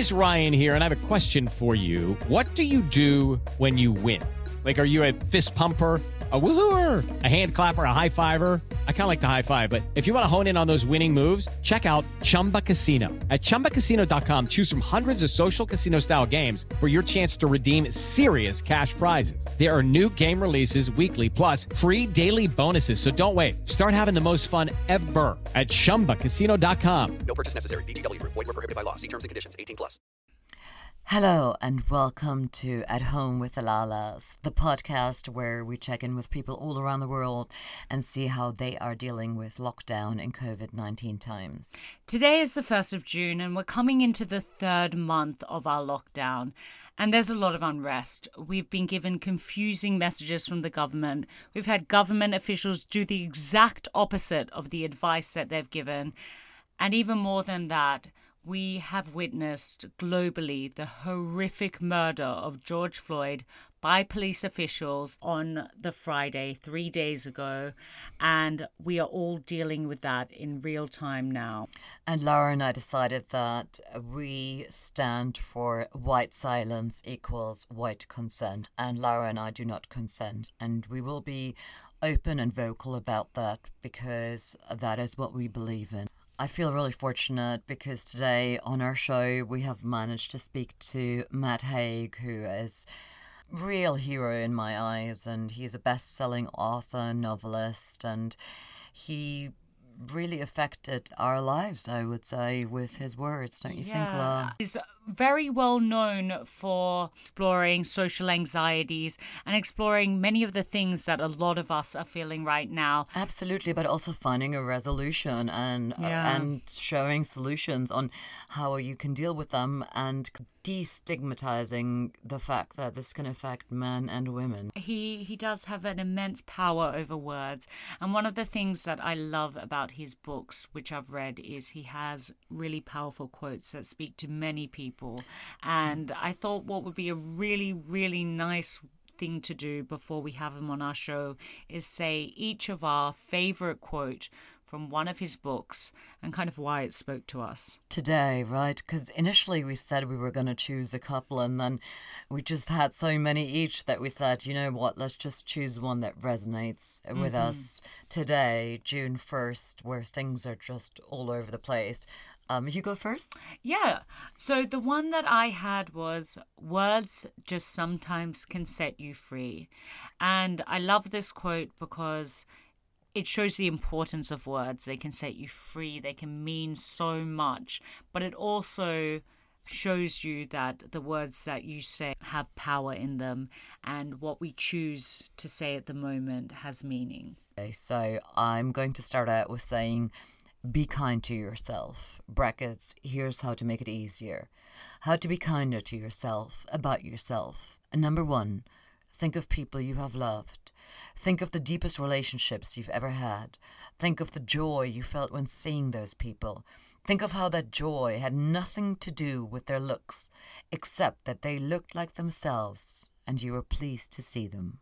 is Ryan here, and I have a question for you. What do you do when you win? Like, are you a fist pumper, a woohooer, a hand clapper, a high fiver? I kind of like the high five, but if you want to hone in on those winning moves, check out Chumba Casino. At ChumbaCasino.com, choose from hundreds of social casino-style games for your chance to redeem serious cash prizes. There are new game releases weekly, plus free daily bonuses. So don't wait. Start having the most fun ever at ChumbaCasino.com. No purchase necessary. VGW Group. Void where prohibited by law. See terms and conditions. 18+. Hello and welcome to At Home with the Lalas, the podcast where we check in with people all around the world and see how they are dealing with lockdown and COVID-19 times. Today is the 1st of June and we're coming into the third month of our lockdown. And there's a lot of unrest. We've been given confusing messages from the government. We've had government officials do the exact opposite of the advice that they've given. And even more than that, we have witnessed globally the horrific murder of George Floyd by police officials on the Friday, 3 days ago. And we are all dealing with that in real time now. And Laura and I decided that we stand for white silence equals white consent. And Laura and I do not consent. And we will be open and vocal about that because that is what we believe in. I feel really fortunate because today on our show we have managed to speak to Matt Haig, who is a real hero in my eyes, and he's a best-selling author, novelist, and he really affected our lives, I would say, with his words, don't you think, Laura? He's very well known for exploring social anxieties and exploring many of the things that a lot of us are feeling right now. Absolutely, but also finding a resolution and showing solutions on how you can deal with them and destigmatizing the fact that this can affect men and women. He does have an immense power over words, and one of the things that I love about his books, which I've read, is he has really powerful quotes that speak to many people. And I thought what would be a really, really nice thing to do before we have him on our show is say each of our favorite quote from one of his books and kind of why it spoke to us. Today, right? Because initially we said we were going to choose a couple, and then we just had so many each that we said, you know what, let's just choose one that resonates with us today, June 1st, where things are just all over the place. You go first? Yeah. So the one that I had was words just sometimes can set you free. And I love this quote because it shows the importance of words. They can set you free. They can mean so much. But it also shows you that the words that you say have power in them, and what we choose to say at the moment has meaning. Okay, so I'm going to start out with saying, be kind to yourself. Brackets, here's how to make it easier. How to be kinder to yourself, about yourself. And number 1, think of people you have loved. Think of the deepest relationships you've ever had. Think of the joy you felt when seeing those people. Think of how that joy had nothing to do with their looks, except that they looked like themselves and you were pleased to see them.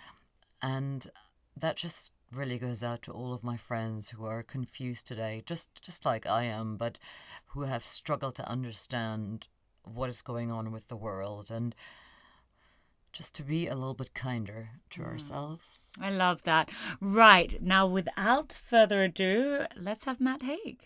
And that just really goes out to all of my friends who are confused today, just like I am, but who have struggled to understand what is going on with the world, and just to be a little bit kinder to ourselves. I love that. Right, now without further ado, let's have Matt Haig.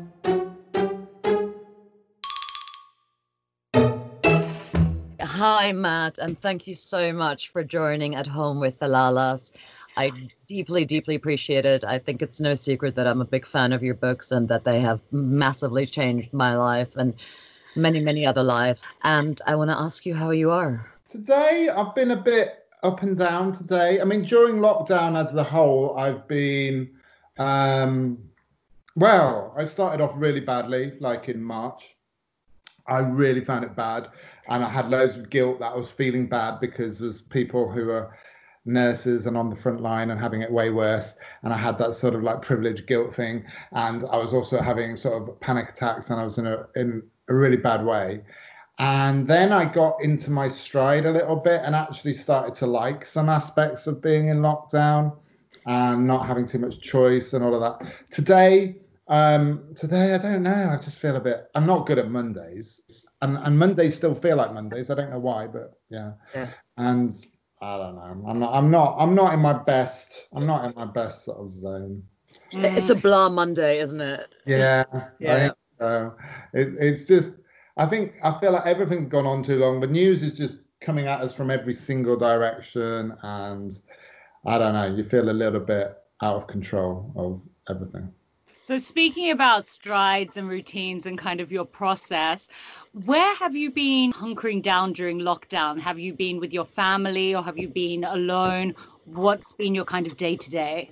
Hi, Matt, and thank you so much for joining At Home with the Lalas. I deeply, deeply appreciate it. I think it's no secret that I'm a big fan of your books and that they have massively changed my life and many, many other lives. And I want to ask you how you are. Today, I've been a bit up and down today. I mean, during lockdown as a whole, I've been, I started off really badly, like in March. I really found it bad. And I had loads of guilt that I was feeling bad because there's people who are nurses and on the front line and having it way worse, and I had that sort of like privilege guilt thing, and I was also having sort of panic attacks, and I was in a really bad way. And then I got into my stride a little bit and actually started to like some aspects of being in lockdown and not having too much choice and all of that. Today Today, I don't know. I just feel a bit. I'm not good at Mondays, and Mondays still feel like Mondays. I don't know why, but yeah. And I don't know. I'm not in my best. I'm not in my best sort of zone. It's a blah Monday, isn't it? Yeah. I think so. It's just. I feel like everything's gone on too long. The news is just coming at us from every single direction, and I don't know. You feel a little bit out of control of everything. So speaking about strides and routines and kind of your process, where have you been hunkering down during lockdown? Have you been with your family or have you been alone? What's been your kind of day to day?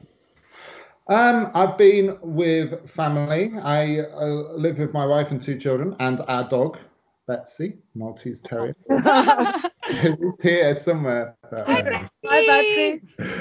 I've been with family. I live with my wife and 2 children and our dog, Betsy, Maltese Terrier. Who's here somewhere. Hi, Betsy.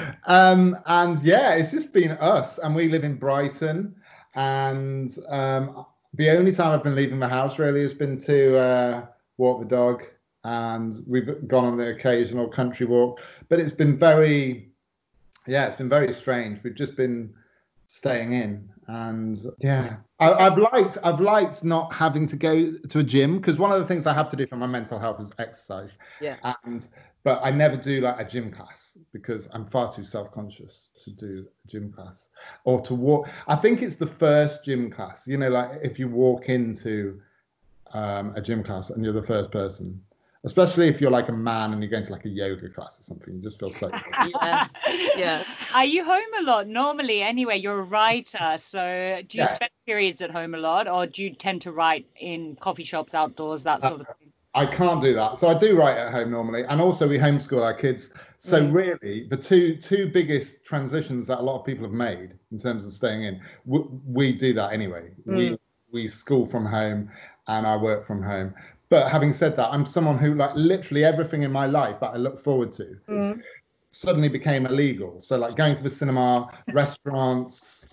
And yeah, it's just been us. And we live in Brighton. And the only time I've been leaving the house really has been to walk the dog. And we've gone on the occasional country walk. But it's been very strange. We've just been staying in, and yeah, I've liked not having to go to a gym, because one of the things I have to do for my mental health is exercise. But I never do like a gym class because I'm far too self-conscious to do a gym class or to walk. I think it's the first gym class, like if you walk into a gym class and you're the first person, especially if you're like a man and you're going to like a yoga class or something, you just feel so Yes. Are you home a lot normally anyway? You're a writer, so do you spend periods at home a lot, or do you tend to write in coffee shops, outdoors, that sort of thing? I can't do that. So I do write at home normally, and also we homeschool our kids. So really, the two biggest transitions that a lot of people have made in terms of staying in, we do that anyway. We school from home and I work from home. But having said that, I'm someone who, like, literally everything in my life that I look forward to suddenly became illegal. So like going to the cinema, restaurants,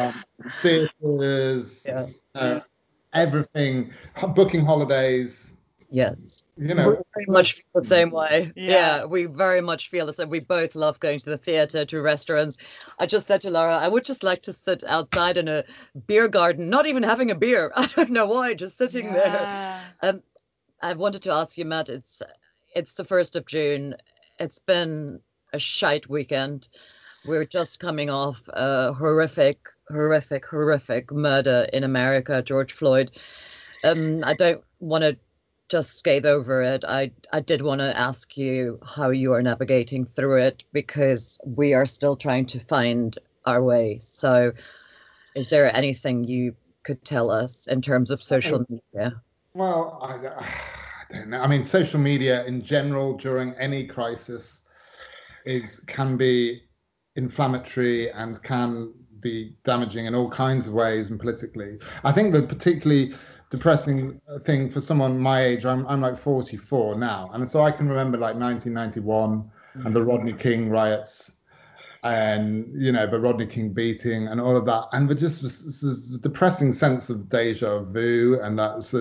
theaters, everything, booking holidays. Yes. We very much feel the same way. Yeah, we very much feel the same. We both love going to the theatre, to restaurants. I just said to Laura, I would just like to sit outside in a beer garden, not even having a beer. I don't know why, just sitting there. I wanted to ask you, Matt, it's the 1st of June. It's been a shite weekend. We're just coming off a horrific murder in America, George Floyd. I don't want to just skate over it. I did want to ask you how you are navigating through it, because we are still trying to find our way. So is there anything you could tell us in terms of social media? Well, I don't know. I mean, social media in general during any crisis can be inflammatory and can be damaging in all kinds of ways, and politically. I think the particularly depressing thing for someone my age, I'm like 44 now, and so I can remember like 1991 and the Rodney King riots, and the Rodney King beating and all of that, and just this depressing sense of deja vu, and that's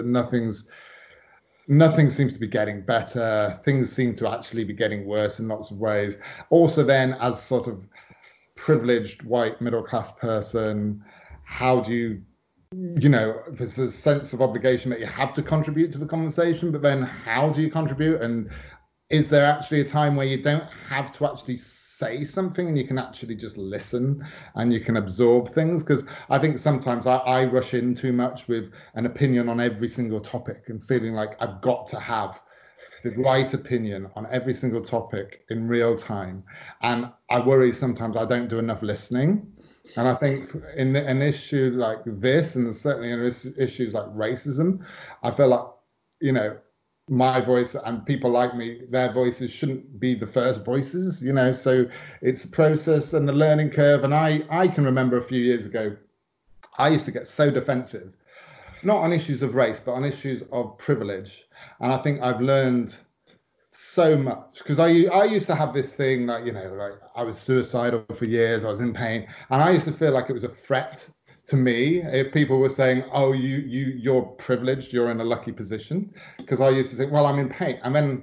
nothing seems to be getting better. Things seem to actually be getting worse in lots of ways. Also then, as sort of privileged white middle class person, how do you there's a sense of obligation that you have to contribute to the conversation, but then how do you contribute? And is there actually a time where you don't have to actually say something and you can actually just listen and you can absorb things? Because I think sometimes I rush in too much with an opinion on every single topic and feeling like I've got to have the right opinion on every single topic in real time. And I worry sometimes I don't do enough listening. And I think in an issue like this, and certainly in issues like racism, I feel like, my voice and people like me, their voices shouldn't be the first voices, so it's a process and a learning curve. And I can remember a few years ago, I used to get so defensive, not on issues of race, but on issues of privilege. And I think I've learned so much, because I used to have this thing like I was suicidal for years, I was in pain, and I used to feel like it was a threat to me if people were saying, oh, you're privileged, you're in a lucky position, because I used to think, well, I'm in pain. And then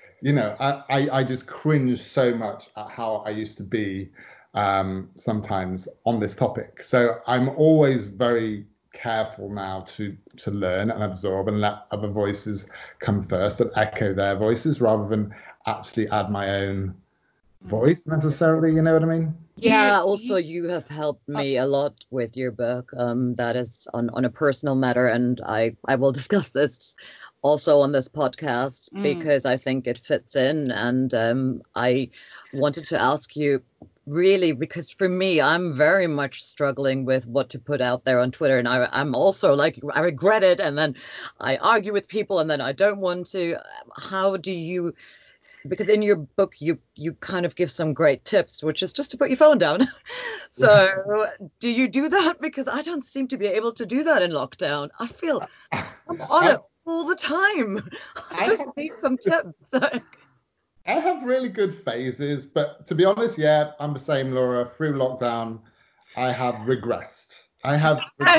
I just cringe so much at how I used to be sometimes on this topic. So I'm always very careful now to learn and absorb and let other voices come first and echo their voices rather than actually add my own voice necessarily. You know what I mean? Yeah, also you have helped me a lot with your book. That is on a personal matter, and I will discuss this also on this podcast because I think it fits in. And I wanted to ask you, really, because for me, I'm very much struggling with what to put out there on Twitter, and I'm also like, I regret it, and then I argue with people, and then I don't want to. How do you? Because in your book, you kind of give some great tips, which is just to put your phone down. So do you do that? Because I don't seem to be able to do that in lockdown. I feel I'm on it all the time. I just need some tips. I have really good phases, but to be honest, yeah, I'm the same, Laura. Through lockdown, I have regressed. I have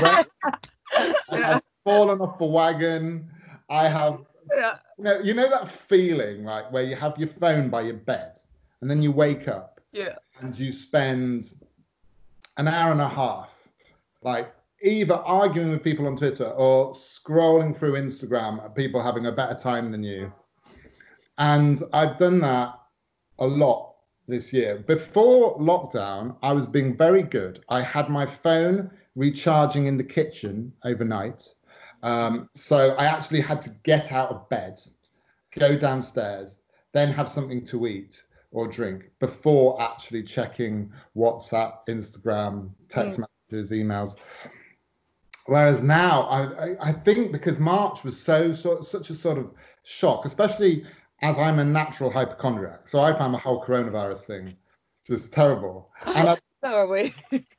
fallen off the wagon. I have... Yeah. You know that feeling, like where you have your phone by your bed and then you wake up and you spend an hour and a half like either arguing with people on Twitter or scrolling through Instagram at people having a better time than you. And I've done that a lot this year. Before lockdown, I was being very good. I had my phone recharging in the kitchen overnight. So I actually had to get out of bed, go downstairs, then have something to eat or drink before actually checking WhatsApp, Instagram, text messages, emails. Whereas now, I think because March was such a sort of shock, especially as I'm a natural hypochondriac. So I found the whole coronavirus thing just terrible. And so are we.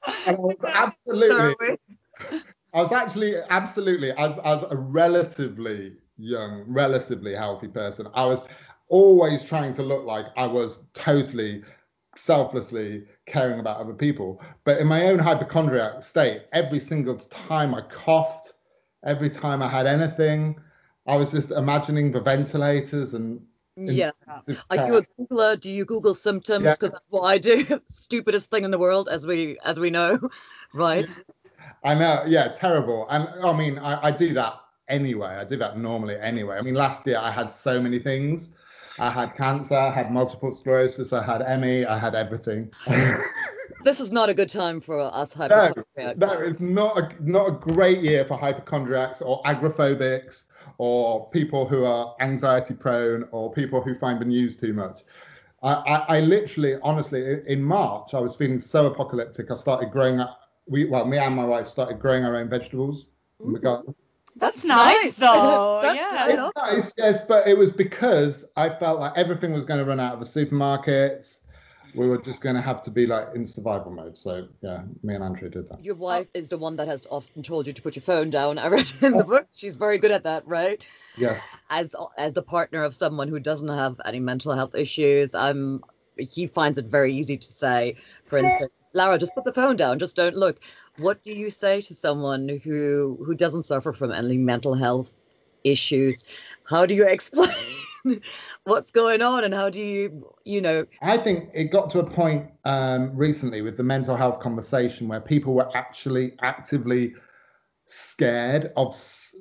Absolutely. I was actually absolutely, as a relatively young, relatively healthy person, I was always trying to look like I was totally selflessly caring about other people. But in my own hypochondriac state, every single time I coughed, every time I had anything, I was just imagining the ventilators and... Yeah. Are you a Googler? Do you Google symptoms? Because that's what I do. Stupidest thing in the world, as we know, right? I know, yeah, terrible. And I mean, I do that anyway. I do that normally anyway. I mean, last year I had so many things. I had cancer, I had multiple sclerosis, I had ME, I had everything. This is not a good time for us hypochondriacs. No, it's not a great year for hypochondriacs or agoraphobics or people who are anxiety prone or people who find the news too much. I literally, honestly, in March, I was feeling so apocalyptic. I started growing up. Me and my wife started growing our own vegetables in the garden. That's nice, though. It's nice, yes, but it was because I felt like everything was going to run out of the supermarkets. We were just going to have to be like in survival mode. So yeah, me and Andrea did that. Your wife is the one that has often told you to put your phone down. I read in the book. She's very good at that, right? Yes. As the partner of someone who doesn't have any mental health issues, he finds it very easy to say, for instance, Lara, just put the phone down, just don't look. What do you say to someone who doesn't suffer from any mental health issues? How do you explain what's going on, and how do you I think it got to a point recently with the mental health conversation where people were actually actively scared of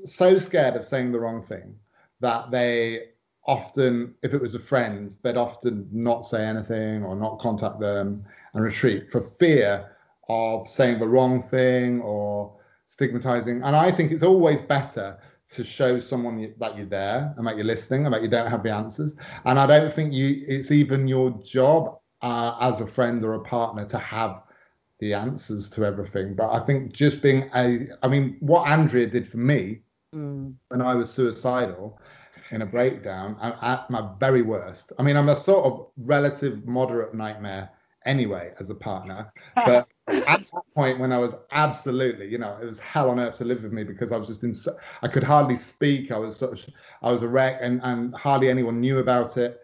saying the wrong thing that they often, if it was a friend, they'd often not say anything or not contact them and retreat for fear of saying the wrong thing or stigmatizing. And I think it's always better to show someone that you're there and that you're listening and that you don't have the answers. And I don't think it's even your job as a friend or a partner to have the answers to everything. But I think just being what Andrea did for me when I was suicidal in a breakdown at my very worst. I mean, I'm a sort of relative moderate nightmare anyway as a partner, but at that point when I was absolutely, it was hell on earth to live with me because I was just I could hardly speak. I was a wreck and hardly anyone knew about it.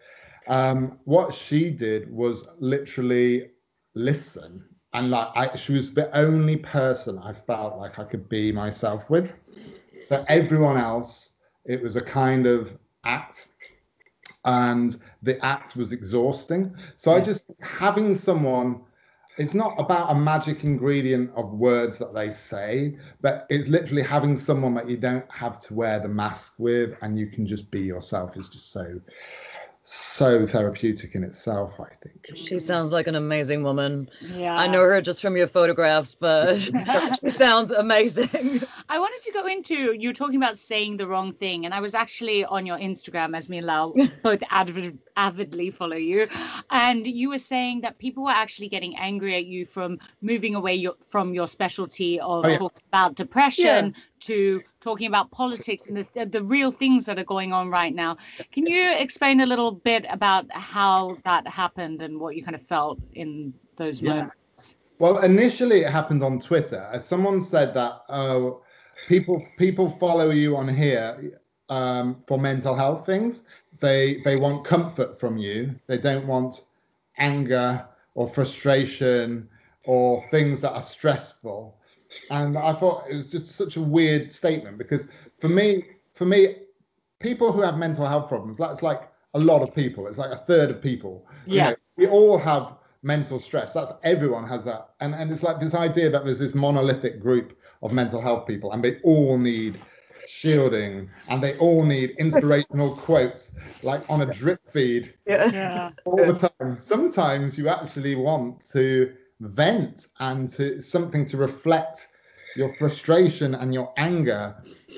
What she did was literally listen, and she was the only person I felt like I could be myself with. So everyone else, it was a kind of act, and the act was exhausting. So I just having someone it's not about a magic ingredient of words that they say, but it's literally having someone that you don't have to wear the mask with, and you can just be yourself is just so therapeutic in itself, I think. She sounds like an amazing woman. Yeah. I know her just from your photographs, but she sounds amazing. I wanted to go into, you were talking about saying the wrong thing, and I was actually on your Instagram, as me and Lau both avidly follow you, and you were saying that people were actually getting angry at you from moving away from your specialty of talking about depression to talking about politics and the real things that are going on right now. Can you explain a little bit about how that happened and what you kind of felt in those moments? Well, initially it happened on Twitter. As someone said that people follow you on here for mental health things. They want comfort from you. They don't want anger or frustration or things that are stressful. And I thought it was just such a weird statement, because for me, people who have mental health problems, that's like a lot of people. It's like a third of people. Yeah. You know, we all have mental stress. Everyone has that. And it's like this idea that there's this monolithic group of mental health people, and they all need shielding, and they all need inspirational quotes like on a drip feed all the time. Sometimes you actually want to vent and to something to reflect your frustration and your anger,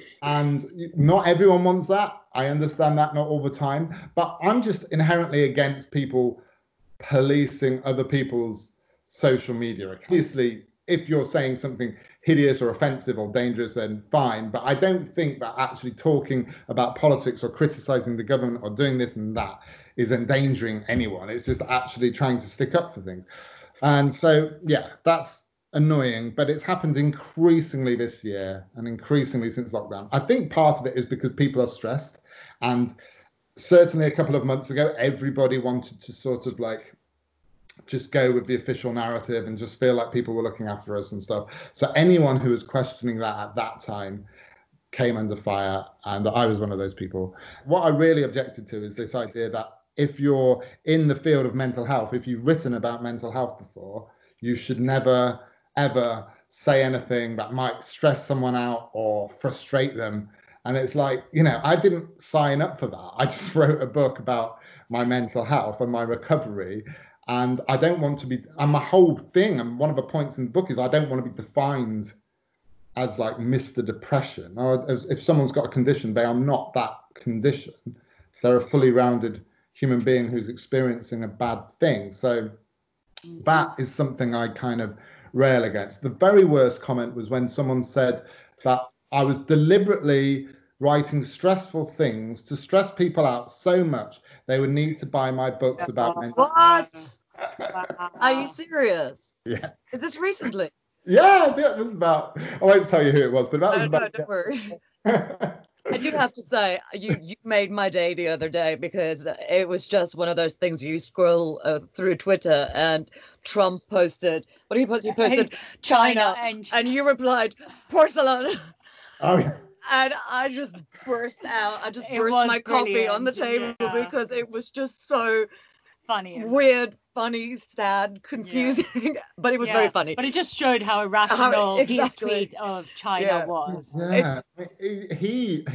and not everyone wants that. I understand that, not all the time, but I'm just inherently against people policing other people's social media accounts. Obviously, if you're saying something hideous or offensive or dangerous, then fine, but I don't think that actually talking about politics or criticizing the government or doing this and that is endangering anyone. It's just actually trying to stick up for things. And so, yeah, that's annoying, but it's happened increasingly this year and increasingly since lockdown. I think part of it is because people are stressed, and certainly a couple of months ago, everybody wanted to sort of like just go with the official narrative and just feel like people were looking after us and stuff. So anyone who was questioning that at that time came under fire, and I was one of those people. What I really objected to is this idea that if you're in the field of mental health, if you've written about mental health before, you should never, ever say anything that might stress someone out or frustrate them. And it's like, you know, I didn't sign up for that. I just wrote a book about my mental health and my recovery. And I don't want to be, and my whole thing, and one of the points in the book is I don't want to be defined as like Mr. Depression, or as if someone's got a condition, they are not that condition. They're a fully rounded human being who's experiencing a bad thing. So that is something I kind of rail against. The very worst comment was when someone said that I was deliberately writing stressful things to stress people out so much they would need to buy my books about mental health. What? Are you serious? Yeah. Is this recently? Yeah, that was about, I won't tell you who it was, but that was about. No, don't worry. I do have to say, you made my day the other day, because it was just one of those things you scroll through Twitter, and Trump posted, what did he post? He posted China, and you replied, porcelain. Oh, yeah. And I just burst out. I just burst my coffee on the table because it was just so funny, weird, funny, sad, confusing, but it was very funny. But it just showed how irrational his tweet of China was. Yeah, he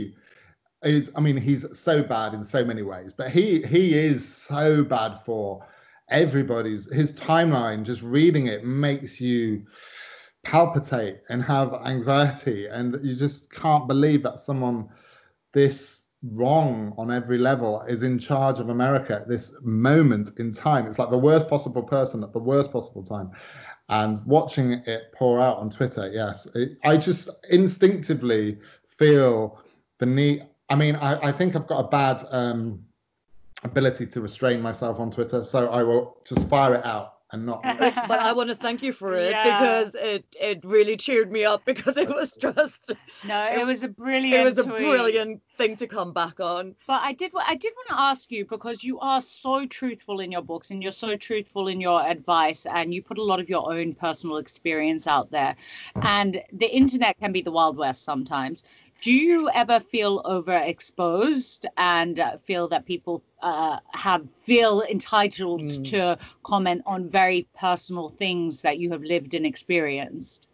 is. I mean, he's so bad in so many ways, but he is so bad for everybody's. His timeline, just reading it makes you palpitate and have anxiety, and you just can't believe that someone this wrong on every level is in charge of America at this moment in time. It's like the worst possible person at the worst possible time. And watching it pour out on Twitter, yes, I just instinctively feel the need. I mean, I think I've got a bad ability to restrain myself on Twitter, so I will just fire it out. And not. But I want to thank you for it, because it really cheered me up, because it was just it was a brilliant thing to come back on. But I did want to ask you, because you are so truthful in your books, and you're so truthful in your advice, and you put a lot of your own personal experience out there, and the internet can be the Wild West sometimes. Do you ever feel overexposed and feel that people feel entitled to comment on very personal things that you have lived and experienced?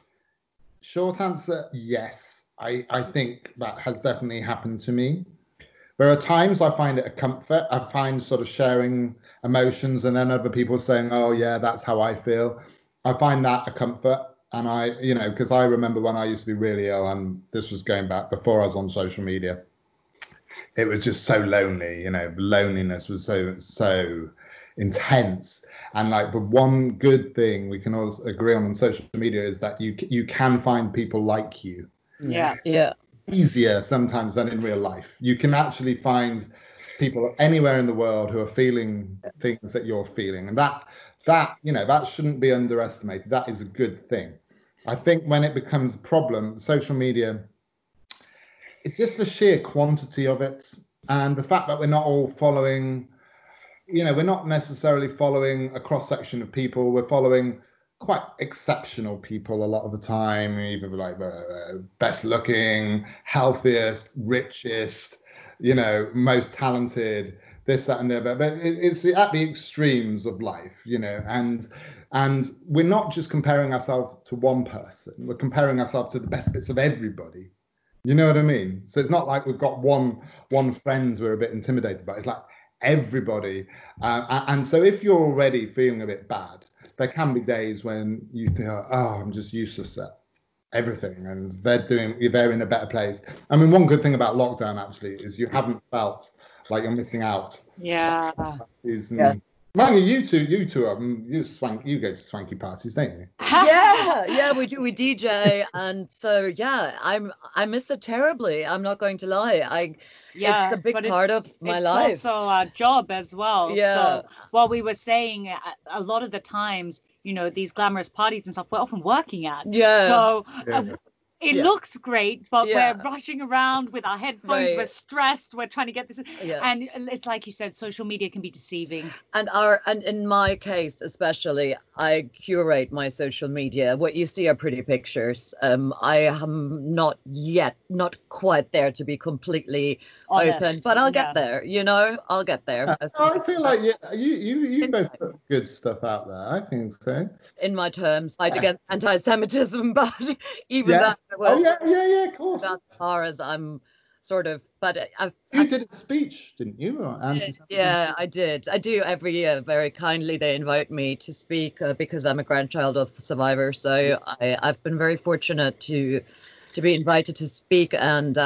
Short answer, yes. I think that has definitely happened to me. There are times I find it a comfort. I find sort of sharing emotions and then other people saying, oh, yeah, that's how I feel. I find that a comfort. And because I remember when I used to be really ill, and this was going back before I was on social media, it was just so lonely, loneliness was so intense. And like the one good thing we can all agree on social media is that you can find people like you. Yeah. Easier sometimes than in real life. You can actually find people anywhere in the world who are feeling things that you're feeling, and that shouldn't be underestimated. That is a good thing. I think when it becomes a problem, social media, it's just the sheer quantity of it, and the fact that we're not all following, we're not necessarily following a cross section of people. We're following quite exceptional people a lot of the time, either like best looking, healthiest, richest, most talented, this, that, and the other. But it's at the extremes of life, and we're not just comparing ourselves to one person. We're comparing ourselves to the best bits of everybody. You know what I mean? So it's not like we've got one friend we're a bit intimidated by. It's like everybody. And so if you're already feeling a bit bad, there can be days when you think, oh, I'm just useless at everything, and they're in a better place. I mean, one good thing about lockdown actually is you haven't felt like you're missing out. Yeah. Mind you two you go to swanky parties, don't you? Yeah, we do. We DJ, and so I miss it terribly. I'm not going to lie. It's a big part of my life. It's also a job as well. Yeah. So what we were saying, a lot of the times, these glamorous parties and stuff, we're often working at. Yeah. So it looks great, but we're rushing around with our headphones. Right. We're stressed. We're trying to get this. Yes. And it's like you said, social media can be deceiving. And in my case, especially, I curate my social media. What you see are pretty pictures. I am not quite there to be completely honest, open, but I'll get there. I'll get there. I feel like you both put good stuff out there. I think so. In my terms, fight against anti-Semitism, but even that. Oh yeah, of course. As far as I'm sort of, but you did a speech, didn't you? Yeah, I did. I do every year. Very kindly, they invite me to speak because I'm a grandchild of survivors. So I've been very fortunate to be invited to speak, and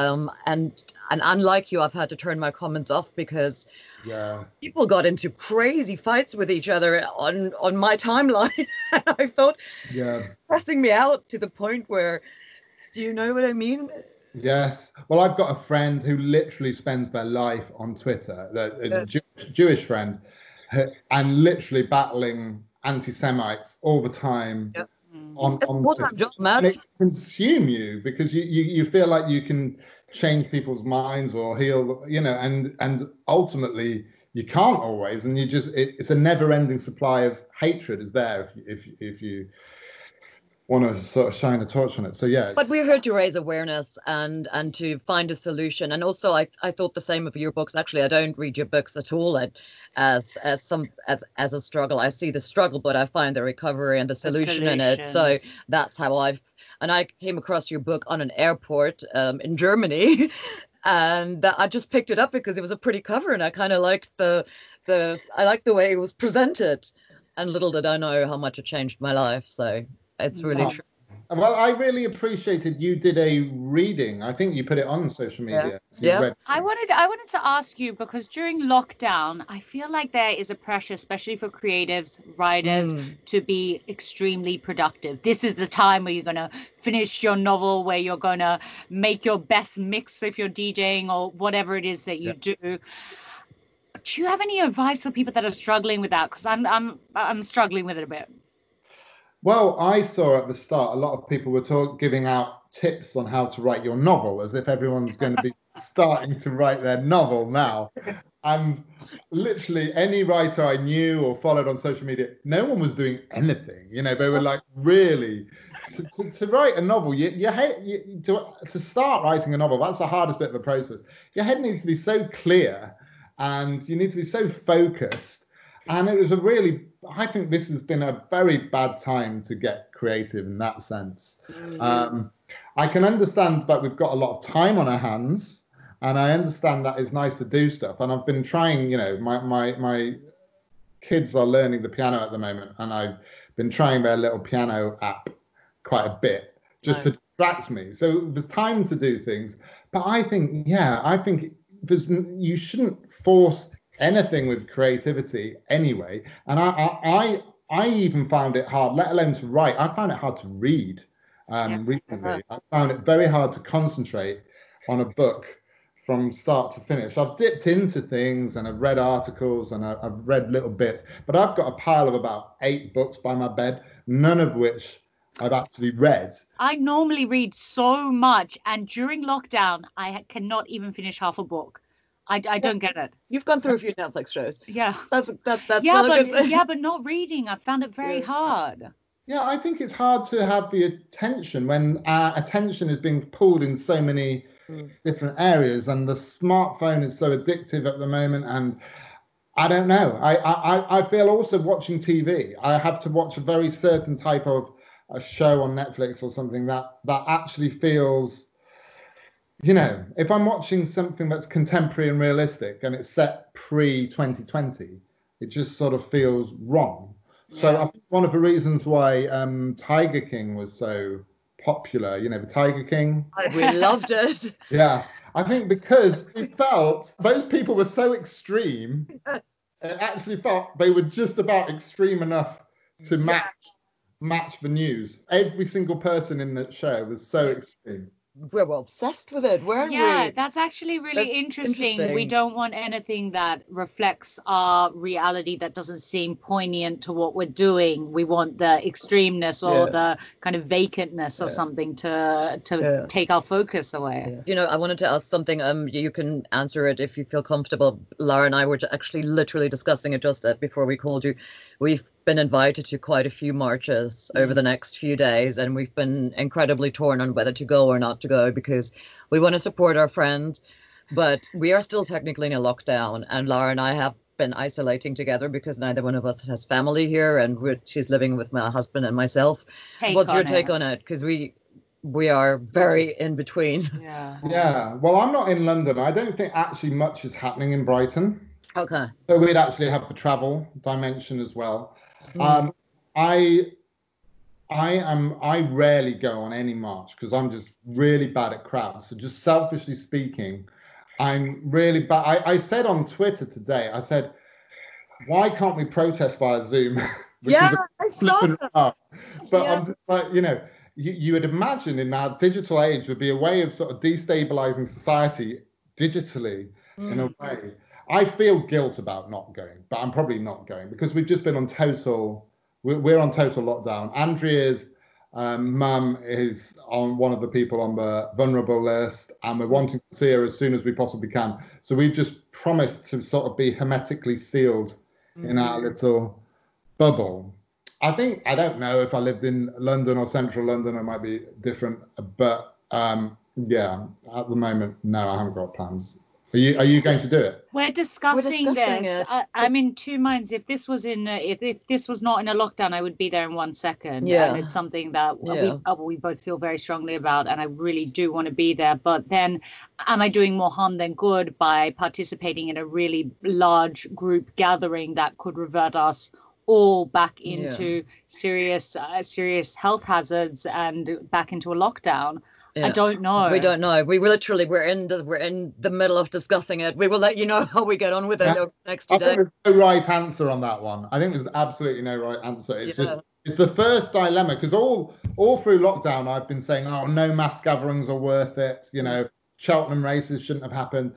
unlike you, I've had to turn my comments off because people got into crazy fights with each other on my timeline. And I thought, pressing me out to the point where. Do you know what I mean? Yes. Well, I've got a friend who literally spends their life on Twitter, a Jewish friend, and literally battling anti-Semites all the time. Yep. On full-time job, man. It consume you because you feel like you can change people's minds or heal, and ultimately you can't always, and it's a never-ending supply of hatred is there if you want to sort of shine a torch on it. So but we're here to raise awareness and to find a solution. And also I thought the same of your books. Actually, I don't read your books at all as a struggle. I see the struggle, but I find the recovery and the solution in it. So that's how I came across your book on an airport in Germany. And I just picked it up because it was a pretty cover, and I kind of liked I liked the way it was presented. And little did I know how much it changed my life. So it's really true. Well, I really appreciated you did a reading. I think you put it on social media. I wanted to ask you, because during lockdown, I feel like there is a pressure, especially for creatives, writers, to be extremely productive. This is the time where you're going to finish your novel, where you're going to make your best mix if you're DJing or whatever it is that you do. Do you have any advice for people that are struggling with that? Because I'm struggling with it a bit. Well, I saw at the start a lot of people were giving out tips on how to write your novel, as if everyone's going to be starting to write their novel now. And literally any writer I knew or followed on social media, no one was doing anything. They were like really to write a novel, to start writing a novel, that's the hardest bit of the process. Your head needs to be so clear, and you need to be so focused. And it was I think this has been a very bad time to get creative in that sense. I can understand that we've got a lot of time on our hands, and I understand that it's nice to do stuff. And I've been trying, my kids are learning the piano at the moment, and I've been trying their little piano app quite a bit just to distract me. So there's time to do things. But I think you shouldn't force anything with creativity anyway. And I even found it hard, let alone to write. I found it hard to read recently. I found it very hard to concentrate on a book from start to finish. I've dipped into things and I've read articles and I've read little bits, but I've got a pile of about 8 books by my bed, none of which I've actually read. I normally read so much, and during lockdown, I cannot even finish half a book. I don't get it. You've gone through a few Netflix shows. Yeah. That's yeah, not a good thing. Yeah, but not reading. I found it very hard. Yeah, I think it's hard to have the attention when our attention is being pulled in so many different areas, and the smartphone is so addictive at the moment. And I don't know. I feel also watching TV, I have to watch a very certain type of a show on Netflix or something that actually feels, if I'm watching something that's contemporary and realistic and it's set pre-2020, it just sort of feels wrong. So I think one of the reasons why Tiger King was so popular, the Tiger King. We loved it. Yeah, I think because it felt those people were so extreme, it actually felt they were just about extreme enough to match the news. Every single person in that show was so extreme. We're obsessed with it, weren't we? Yeah, that's actually really interesting. We don't want anything that reflects our reality that doesn't seem poignant to what we're doing. We want the extremeness or the kind of vacantness of something to take our focus away. I wanted to ask something. You can answer it if you feel comfortable. Lara and I were actually literally discussing it just before we called you. We've been invited to quite a few marches over the next few days, and we've been incredibly torn on whether to go or not to go, because we want to support our friends, but we are still technically in a lockdown, and Lara and I have been isolating together because neither one of us has family here, and she's living with my husband and myself. What's your take on it? Because we are very in between. Yeah. Well, I'm not in London. I don't think actually much is happening in Brighton. Okay. So we'd actually have the travel dimension as well. I rarely go on any march because I'm just really bad at crowds. So just selfishly speaking, I'm really bad. I said on Twitter today, I said, why can't we protest via Zoom? I saw that. But I'm just like, you would imagine in our digital age would be a way of sort of destabilizing society digitally in a way. I feel guilt about not going, but I'm probably not going because we've just been on we're on total lockdown. Andrea's mum is on one of the people on the vulnerable list, and we're wanting to see her as soon as we possibly can. So we've just promised to sort of be hermetically sealed in our little bubble. I don't know if I lived in London or central London, it might be different, but at the moment, no, I haven't got plans. Are you going to do it? We're discussing this. I'm in two minds. If this was if this was not in a lockdown, I would be there in 1 second. Yeah. And it's something that we both feel very strongly about, and I really do want to be there. But then, am I doing more harm than good by participating in a really large group gathering that could revert us all back into serious health hazards and back into a lockdown? Yeah. I don't know. We don't know. We're in the middle of discussing it. We will let you know how we get on with it over the next 2 days. I think there's no right answer on that one. I think there's absolutely no right answer. It's just it's the first dilemma, because all through lockdown I've been saying, no mass gatherings are worth it. Cheltenham races shouldn't have happened.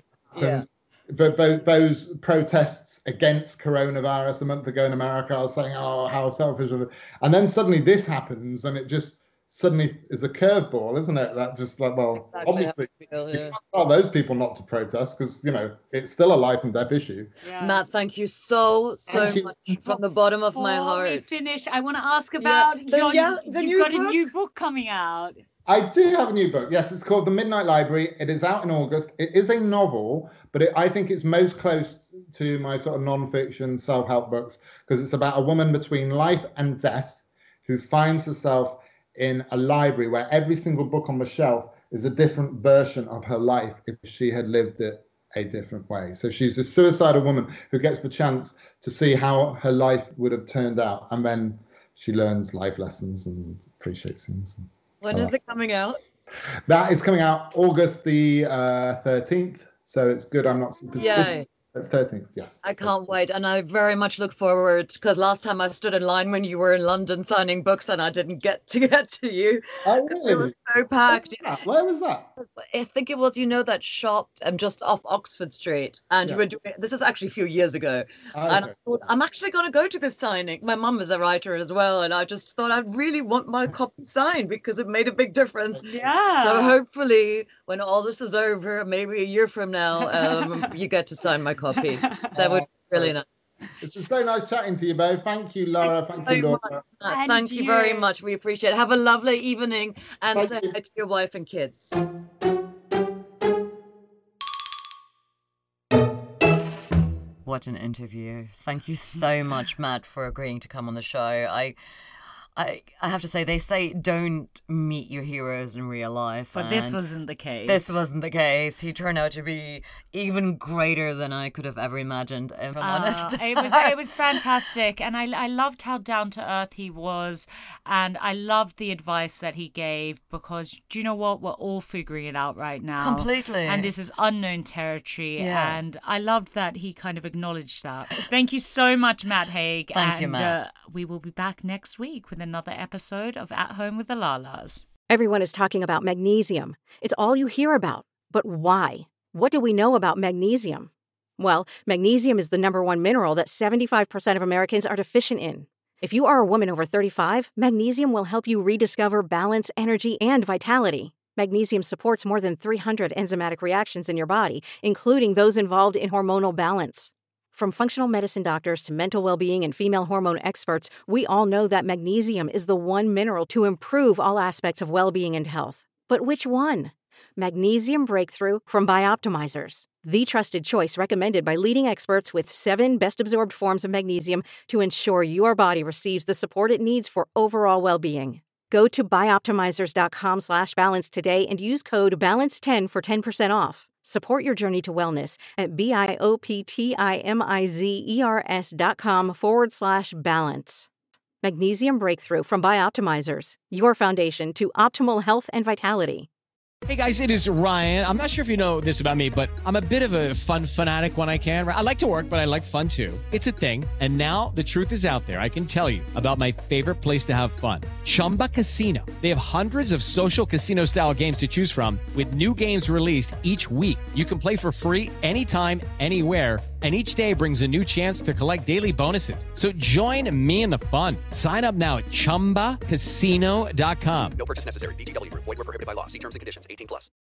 Those protests against coronavirus a month ago in America, I was saying, how selfish of it. And then suddenly this happens, and it just suddenly is a curveball, isn't it? That just like, well, obviously, you can't tell those people not to protest because, you know, it's still a life and death issue. Yeah. Matt, thank you so much from the bottom of my heart. Before we finish, I want to ask about you've got a new book coming out. I do have a new book. Yes, it's called The Midnight Library. It is out in August. It is a novel, but I think it's most close to my sort of non-fiction self-help books because it's about a woman between life and death who finds herself in a library where every single book on the shelf is a different version of her life if she had lived it a different way. So she's a suicidal woman who gets the chance to see how her life would have turned out, and then she learns life lessons and appreciates things. When is it coming out? That is coming out August the 13th. So it's good. I'm not super. Yeah. 13th, yes. I can't wait, and I very much look forward because last time I stood in line when you were in London signing books, and I didn't get to you. Oh, really? It was so packed. Where was that? I think it was, you know, that shop just off Oxford Street, and you were doing. This is actually a few years ago, and I thought I'm actually going to go to this signing. My mum is a writer as well, and I just thought I really want my copy signed because it made a big difference. Yeah. So hopefully, when all this is over, maybe a year from now, you get to sign my copy. That would be really nice. It's been so nice chatting to you both. Thank you, Laura. Thank you, Laura. Thank you very much. We appreciate it. Have a lovely evening, and say hi to your wife and kids. What an interview. Thank you so much, Matt, for agreeing to come on the show. I have to say, they say don't meet your heroes in real life. But this wasn't the case. This wasn't the case. He turned out to be even greater than I could have ever imagined, if I'm honest. It was fantastic. And I loved how down to earth he was. And I loved the advice that he gave because, do you know what? We're all figuring it out right now. Completely. And this is unknown territory. Yeah. And I loved that he kind of acknowledged that. Thank you so much, Matt Haig. Thank you, Matt. We will be back next week with another episode of At Home with the Lalas. Everyone is talking about magnesium. It's all you hear about. But why? What do we know about magnesium? Well, magnesium is the #1 mineral that 75% of Americans are deficient in. If you are a woman over 35, magnesium will help you rediscover balance, energy, and vitality. Magnesium supports more than 300 enzymatic reactions in your body, including those involved in hormonal balance. From functional medicine doctors to mental well-being and female hormone experts, we all know that magnesium is the one mineral to improve all aspects of well-being and health. But which one? Magnesium Breakthrough from Bioptimizers, the trusted choice recommended by leading experts with 7 best-absorbed forms of magnesium to ensure your body receives the support it needs for overall well-being. Go to bioptimizers.com/balance today and use code BALANCE10 for 10% off. Support your journey to wellness at bioptimizers.com/balance. Magnesium Breakthrough from Bioptimizers, your foundation to optimal health and vitality. Hey guys, it is Ryan. I'm not sure if you know this about me, but I'm a bit of a fun fanatic when I can. I like to work, but I like fun too. It's a thing. And now the truth is out there. I can tell you about my favorite place to have fun. Chumba Casino. They have hundreds of social casino style games to choose from with new games released each week. You can play for free anytime, anywhere. And each day brings a new chance to collect daily bonuses. So join me in the fun. Sign up now at ChumbaCasino.com. No purchase necessary. VGW Group. Void where prohibited by law. See terms and conditions. 18+.